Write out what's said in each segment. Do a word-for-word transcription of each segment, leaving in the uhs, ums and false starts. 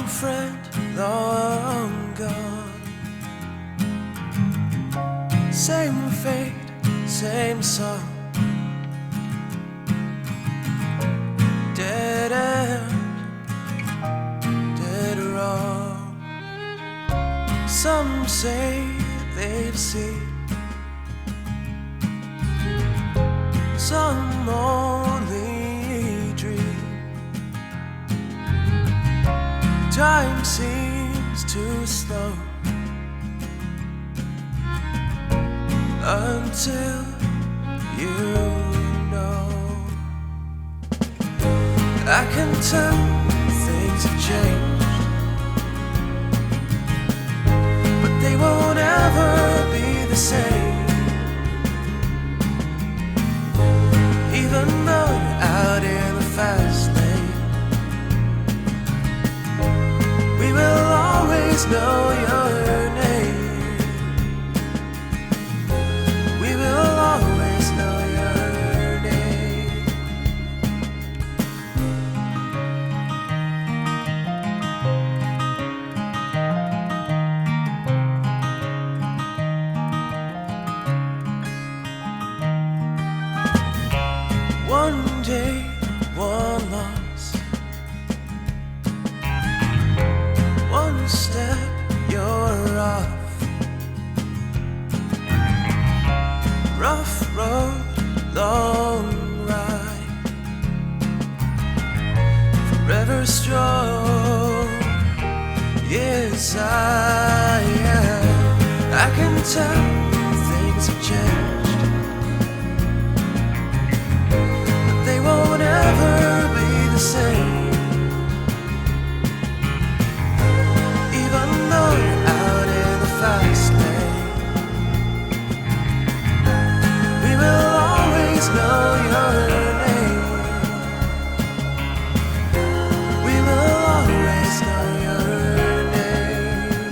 One friend long gone, same fate, same song. Dead end, dead wrong. Some say they've seen, some only dream. Time seems too slow until you know. I can tell things have changed, but they won't ever be the same. Even though you're out in the fast lane, we will always know your name. We will always know your name. One day, one loss, one step, you're off. Rough road, long ride, forever strong. Yes, I am. I can tell things have changed, but they won't ever be the same. Even though you're out in the fast lane, we will always know your name. We will always know your name.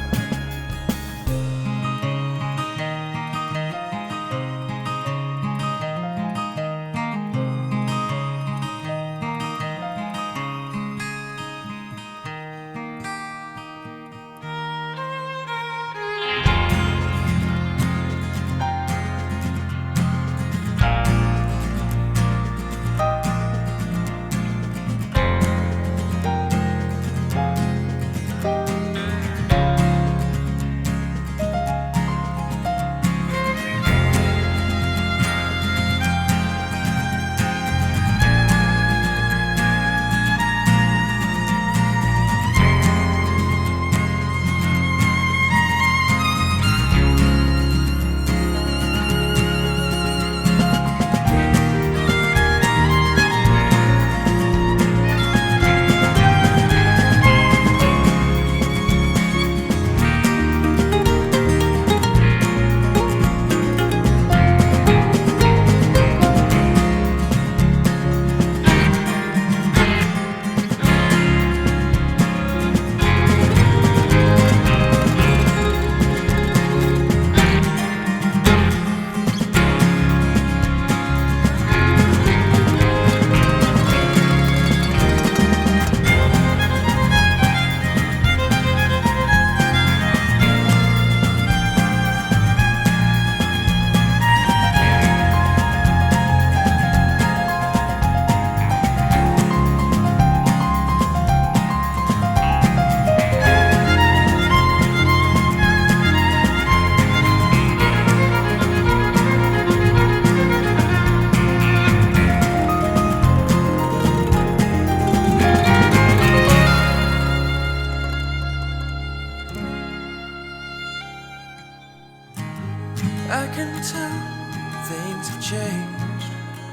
I can tell things have changed,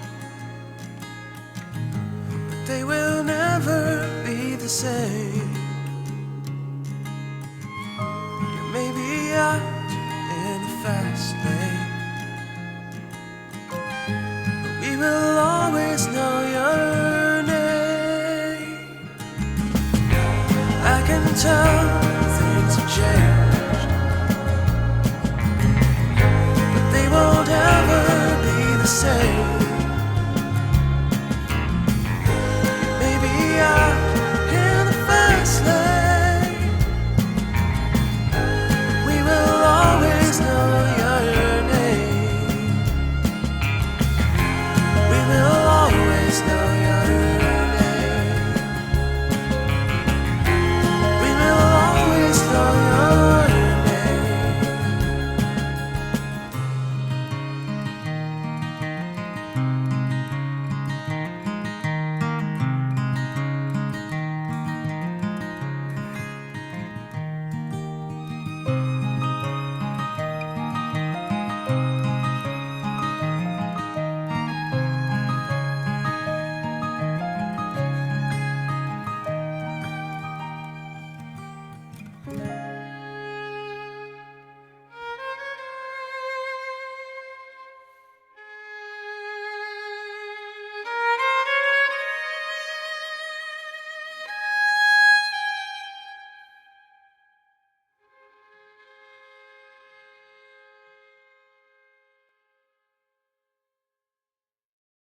but they will never be the same. You may be out in the fast lane, but we will always know your name. I can tell things have changed, won't ever be the same.